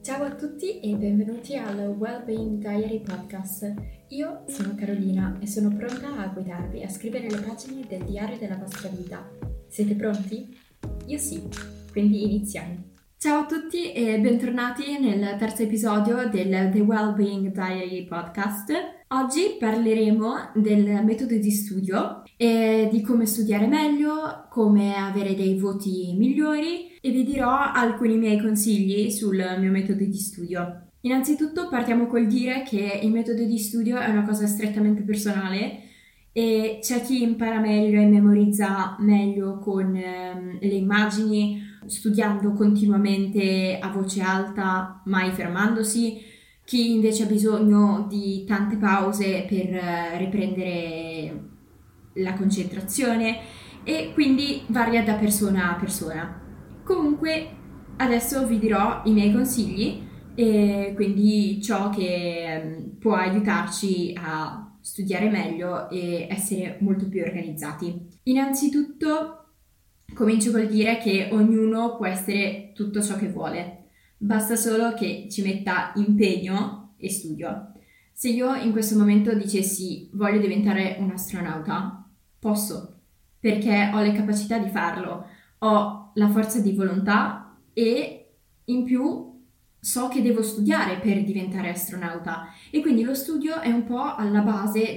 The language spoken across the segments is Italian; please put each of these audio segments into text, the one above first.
Ciao a tutti e benvenuti al Wellbeing Diary Podcast. Io sono Carolina e sono pronta a guidarvi a scrivere le pagine del diario della vostra vita. Siete pronti? Io sì, quindi iniziamo. Ciao a tutti e bentornati nel terzo episodio del The Wellbeing Diary Podcast. Oggi parleremo del metodo di studio e di come studiare meglio, come avere dei voti migliori e vi dirò alcuni miei consigli sul mio metodo di studio. Innanzitutto partiamo col dire che il metodo di studio è una cosa strettamente personale e c'è chi impara meglio e memorizza meglio con le immagini, studiando continuamente a voce alta, mai fermandosi, chi invece ha bisogno di tante pause per riprendere la concentrazione e quindi varia da persona a persona. Comunque adesso vi dirò i miei consigli e quindi ciò che può aiutarci a studiare meglio e essere molto più organizzati. Innanzitutto comincio col dire che ognuno può essere tutto ciò che vuole, basta solo che ci metta impegno e studio. Se io in questo momento dicessi voglio diventare un astronauta, posso, perché ho le capacità di farlo, ho la forza di volontà e in più so che devo studiare per diventare astronauta e quindi lo studio è un po' alla base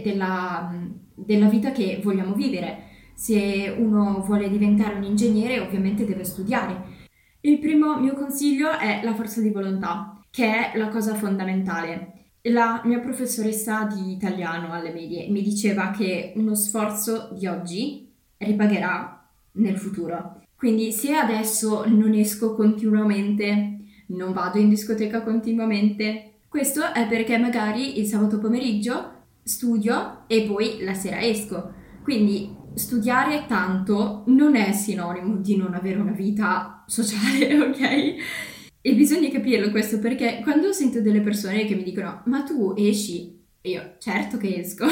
della vita che vogliamo vivere. Se uno vuole diventare un ingegnere, ovviamente deve studiare. Il primo mio consiglio è la forza di volontà, che è la cosa fondamentale. La mia professoressa di italiano alle medie mi diceva che uno sforzo di oggi ripagherà nel futuro. Quindi se adesso non esco continuamente, non vado in discoteca continuamente, questo è perché magari il sabato pomeriggio studio e poi la sera esco. Quindi studiare tanto non è sinonimo di non avere una vita sociale, ok? E bisogna capirlo questo perché quando sento delle persone che mi dicono ma tu esci? E io certo che esco.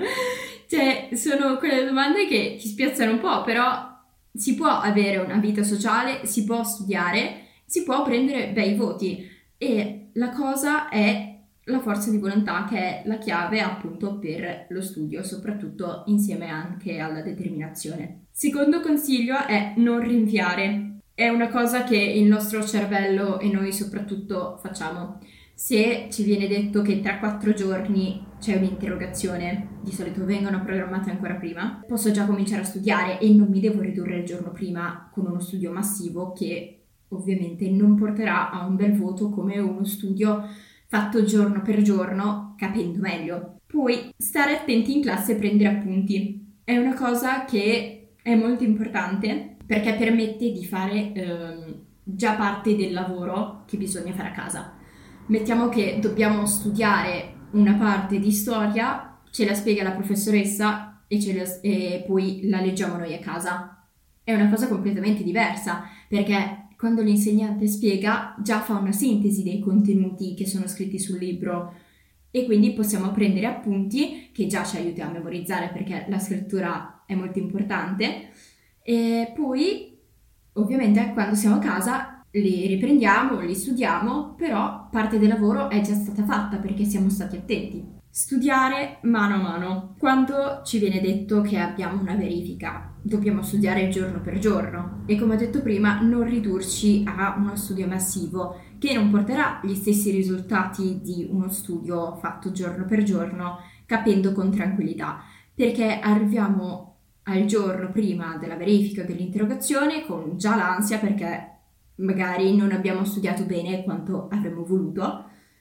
Cioè sono quelle domande che ti spiazzano un po', però si può avere una vita sociale, si può studiare, si può prendere bei voti e la cosa è la forza di volontà che è la chiave appunto per lo studio, soprattutto insieme anche alla determinazione. Secondo consiglio è non rinviare. È una cosa che il nostro cervello e noi soprattutto facciamo. Se ci viene detto che tra 4 giorni c'è un'interrogazione, di solito vengono programmate ancora prima, posso già cominciare a studiare e non mi devo ridurre il giorno prima con uno studio massivo che ovviamente non porterà a un bel voto come uno studio fatto giorno per giorno, capendo meglio. Poi stare attenti in classe e prendere appunti. È una cosa che è molto importante perché permette di fare già parte del lavoro che bisogna fare a casa. Mettiamo che dobbiamo studiare una parte di storia, ce la spiega la professoressa e poi la leggiamo noi a casa. È una cosa completamente diversa perché quando l'insegnante spiega già fa una sintesi dei contenuti che sono scritti sul libro e quindi possiamo prendere appunti che già ci aiuta a memorizzare perché la scrittura è molto importante e poi ovviamente quando siamo a casa li riprendiamo, li studiamo, però parte del lavoro è già stata fatta perché siamo stati attenti. Studiare mano a mano. Quando ci viene detto che abbiamo una verifica, dobbiamo studiare giorno per giorno e come ho detto prima non ridurci a uno studio massivo che non porterà gli stessi risultati di uno studio fatto giorno per giorno capendo con tranquillità perché arriviamo al giorno prima della verifica o dell'interrogazione con già l'ansia perché magari non abbiamo studiato bene quanto avremmo voluto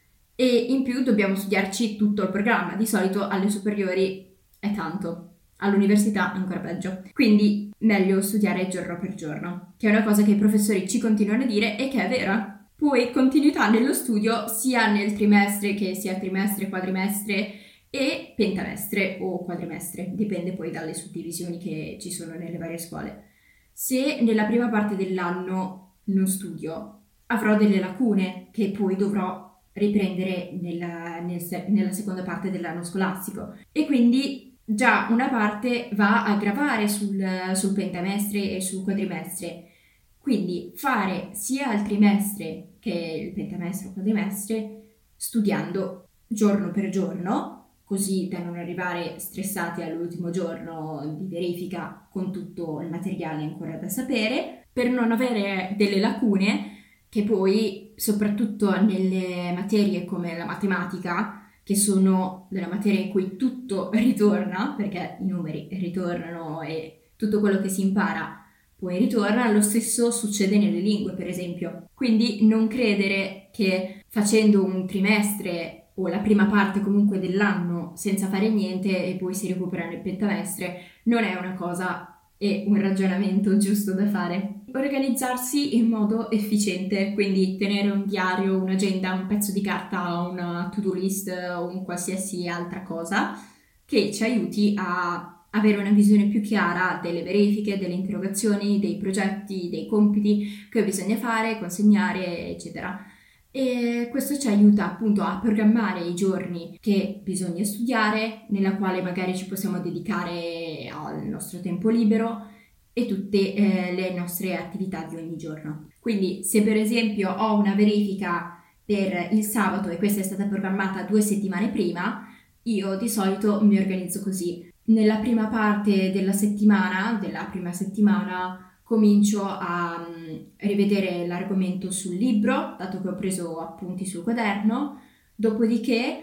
e in più dobbiamo studiarci tutto il programma. Di solito alle superiori è tanto, all'università ancora peggio. Quindi meglio studiare giorno per giorno, che è una cosa che i professori ci continuano a dire e che è vera. Poi continuità nello studio sia nel trimestre che sia trimestre, quadrimestre e pentamestre o quadrimestre, dipende poi dalle suddivisioni che ci sono nelle varie scuole. Se nella prima parte dell'anno non studio, avrò delle lacune che poi dovrò riprendere nella seconda parte dell'anno scolastico e quindi già una parte va a gravare sul pentamestre e sul quadrimestre. Quindi fare sia il trimestre che il pentamestre o quadrimestre studiando giorno per giorno, così da non arrivare stressati all'ultimo giorno di verifica con tutto il materiale ancora da sapere, per non avere delle lacune che poi, soprattutto nelle materie come la matematica, che sono delle materie in cui tutto ritorna, perché i numeri ritornano e tutto quello che si impara poi ritorna, lo stesso succede nelle lingue, per esempio. Quindi non credere che facendo un trimestre o la prima parte comunque dell'anno senza fare niente e poi si recupera nel pentamestre non è una cosa e un ragionamento giusto da fare. Organizzarsi in modo efficiente, quindi tenere un diario, un'agenda, un pezzo di carta, una to-do list o un qualsiasi altra cosa che ci aiuti a avere una visione più chiara delle verifiche, delle interrogazioni, dei progetti, dei compiti che bisogna fare, consegnare, eccetera. E questo ci aiuta appunto a programmare i giorni che bisogna studiare, nella quale magari ci possiamo dedicare al nostro tempo libero e tutte le nostre attività di ogni giorno. Quindi se per esempio ho una verifica per il sabato e questa è stata programmata 2 settimane prima, io di solito mi organizzo così. Nella prima parte della prima settimana, comincio a rivedere l'argomento sul libro, dato che ho preso appunti sul quaderno, dopodiché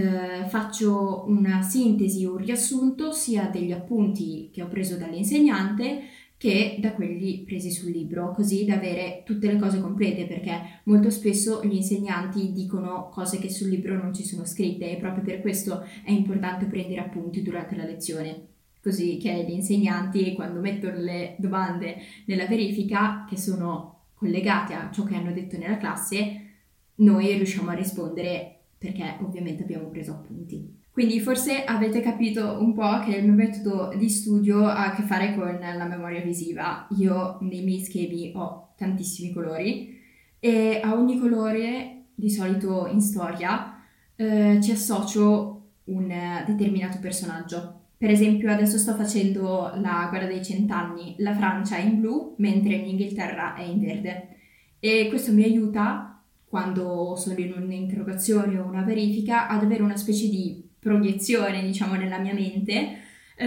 faccio una sintesi, un riassunto sia degli appunti che ho preso dall'insegnante che da quelli presi sul libro, così da avere tutte le cose complete, perché molto spesso gli insegnanti dicono cose che sul libro non ci sono scritte e proprio per questo è importante prendere appunti durante la lezione, così che gli insegnanti quando mettono le domande nella verifica che sono collegate a ciò che hanno detto nella classe, noi riusciamo a rispondere perché ovviamente abbiamo preso appunti. Quindi forse avete capito un po' che il mio metodo di studio ha a che fare con la memoria visiva. Io nei miei schemi ho tantissimi colori e a ogni colore, di solito in storia, ci associo un determinato personaggio. Per esempio adesso sto facendo la guerra dei cent'anni, la Francia è in blu mentre l'Inghilterra è in verde e questo mi aiuta quando sono in un'interrogazione o una verifica ad avere una specie di proiezione, diciamo, nella mia mente,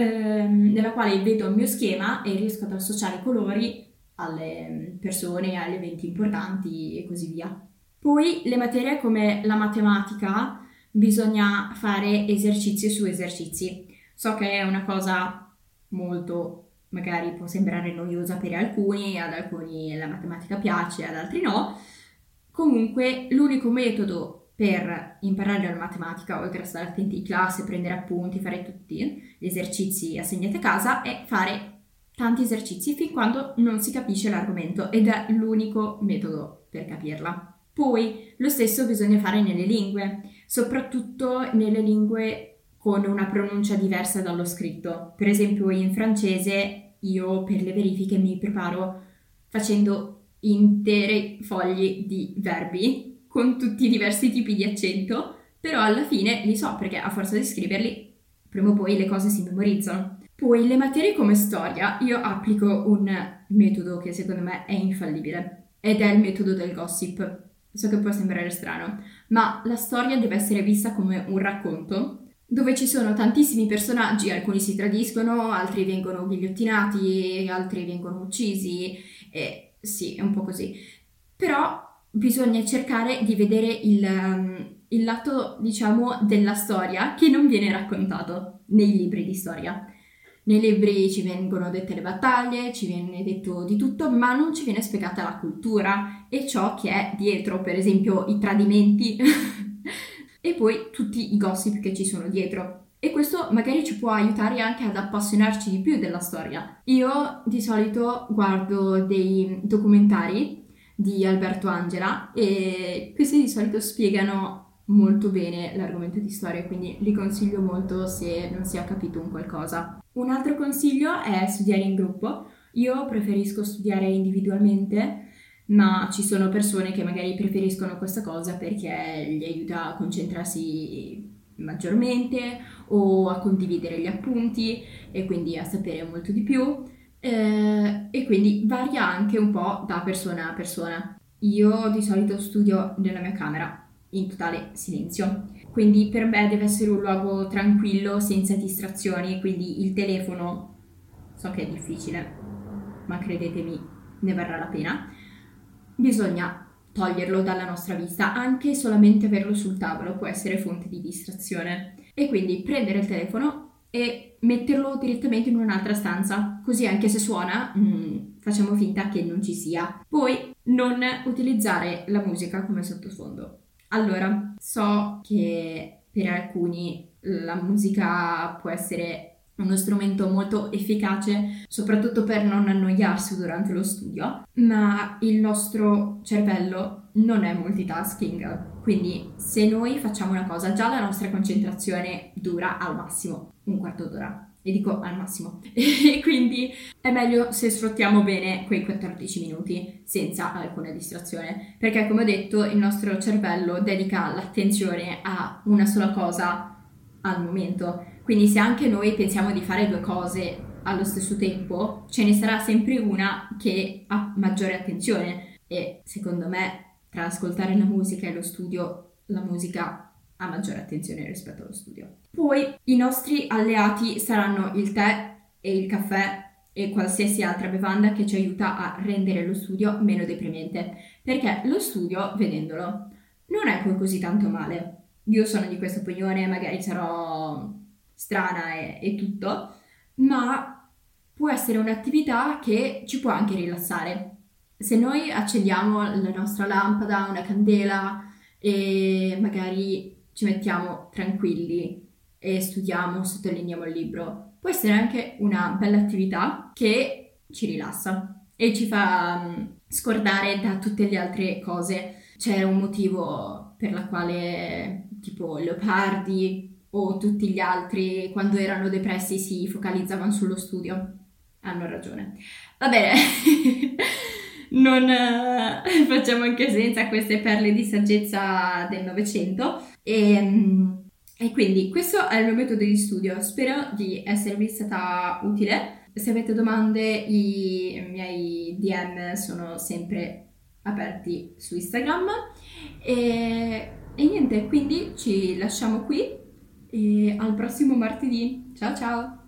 nella quale vedo il mio schema e riesco ad associare i colori alle persone, agli eventi importanti e così via. Poi le materie come la matematica bisogna fare esercizi su esercizi. So che è una cosa molto, magari può sembrare noiosa per alcuni, ad alcuni la matematica piace, ad altri no. Comunque l'unico metodo per imparare la matematica, oltre a stare attenti in classe, prendere appunti, fare tutti gli esercizi assegnati a casa, è fare tanti esercizi fin quando non si capisce l'argomento ed è l'unico metodo per capirla. Poi lo stesso bisogna fare nelle lingue, soprattutto nelle lingue con una pronuncia diversa dallo scritto. Per esempio in francese io per le verifiche mi preparo facendo intere fogli di verbi con tutti i diversi tipi di accento, però alla fine li so perché a forza di scriverli prima o poi le cose si memorizzano. Poi le materie come storia io applico un metodo che secondo me è infallibile ed è il metodo del gossip. So che può sembrare strano, ma la storia deve essere vista come un racconto dove ci sono tantissimi personaggi, alcuni si tradiscono, altri vengono ghigliottinati, altri vengono uccisi, e sì, è un po' così. Però bisogna cercare di vedere il lato, diciamo, della storia che non viene raccontato nei libri di storia. Nei libri ci vengono dette le battaglie, ci viene detto di tutto, ma non ci viene spiegata la cultura e ciò che è dietro, per esempio i tradimenti e poi tutti i gossip che ci sono dietro. E questo magari ci può aiutare anche ad appassionarci di più della storia. Io di solito guardo dei documentari di Alberto Angela e questi di solito spiegano molto bene l'argomento di storia, quindi li consiglio molto se non si è capito un qualcosa. Un altro consiglio è studiare in gruppo. Io preferisco studiare individualmente, ma ci sono persone che magari preferiscono questa cosa perché gli aiuta a concentrarsi maggiormente o a condividere gli appunti e quindi a sapere molto di più. E quindi varia anche un po' da persona a persona. Io di solito studio nella mia camera in totale silenzio, quindi per me deve essere un luogo tranquillo, senza distrazioni, quindi il telefono so che è difficile, ma credetemi, ne varrà la pena. Bisogna toglierlo dalla nostra vista, anche solamente averlo sul tavolo può essere fonte di distrazione. E quindi prendere il telefono e metterlo direttamente in un'altra stanza, così anche se suona, facciamo finta che non ci sia. Poi non utilizzare la musica come sottofondo. Allora, so che per alcuni la musica può essere uno strumento molto efficace, soprattutto per non annoiarsi durante lo studio, ma il nostro cervello non è multitasking, quindi se noi facciamo una cosa, già la nostra concentrazione dura al massimo un quarto d'ora. E dico al massimo. E quindi è meglio se sfruttiamo bene quei 14 minuti senza alcuna distrazione, perché come ho detto il nostro cervello dedica l'attenzione a una sola cosa al momento. Quindi se anche noi pensiamo di fare due cose allo stesso tempo, ce ne sarà sempre una che ha maggiore attenzione e secondo me tra ascoltare la musica e lo studio, la musica ha maggiore attenzione rispetto allo studio. Poi i nostri alleati saranno il tè e il caffè e qualsiasi altra bevanda che ci aiuta a rendere lo studio meno deprimente, perché lo studio, vedendolo, non è poi così tanto male. Io sono di questa opinione, magari sarò strana e tutto, ma può essere un'attività che ci può anche rilassare. Se noi accendiamo la nostra lampada, una candela e magari ci mettiamo tranquilli e studiamo, sottolineiamo il libro, può essere anche una bella attività che ci rilassa e ci fa scordare da tutte le altre cose. C'è un motivo per la quale tipo Leopardi o tutti gli altri quando erano depressi si focalizzavano sullo studio. Hanno ragione. Va bene, non facciamo anche senza queste perle di saggezza del Novecento e quindi questo è il mio metodo di studio. Spero di esservi stata utile. Se avete domande, i miei DM sono sempre aperti su Instagram e niente, quindi ci lasciamo qui e al prossimo martedì. Ciao ciao!